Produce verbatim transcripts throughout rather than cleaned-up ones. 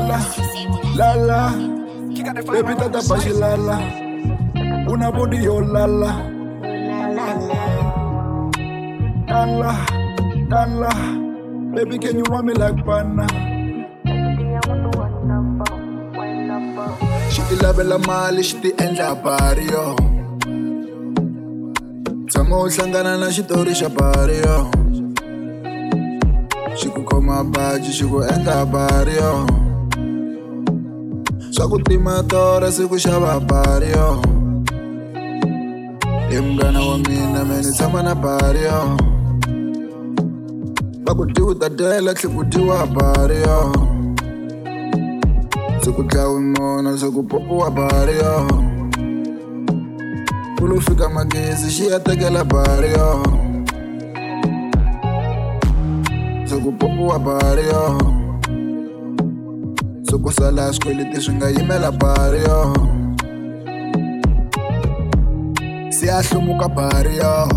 lala, lala. Baby tata bashi lala. Una body yo lala. Lala, lala. Baby can you run me like banana? She ti lavela mali, she ti endla party yo. Tshama u hlangana na xitori xa party yo. Xi ku khoma baji, xi ku endla party yo. Swa ku tima tora se ku xava party yo. Hi munghana wa mina me ni tshama na party yo. Va ku dyi u ta dyela tlhe ku dyiwa party yo. Se ku dlawi mona se ku popiwa party yo. Ku lo fika magezi xi ya tekela party yo. Se ku popiwa party yo. Se ku sala swikweleti swi nga yimela party yo. Se ya hlumuka party yo.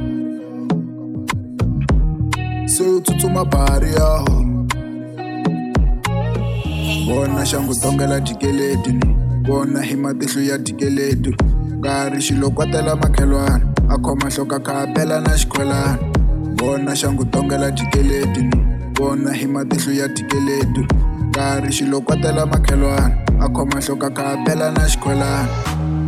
Se u tsutsuma party yo. Bona shangu tongela dikeledi, bona hi matihlo ya dikeledi. Nkarhi xilo kwatela makhelwana, a khoma hloka kapela na xikhwelana. Bona shangu tongela dikeledi, bona hi matihlo ya dikeledi. Nkarhi xilo kwatela makhelwana, a khoma hloka kapela na xikhwelana.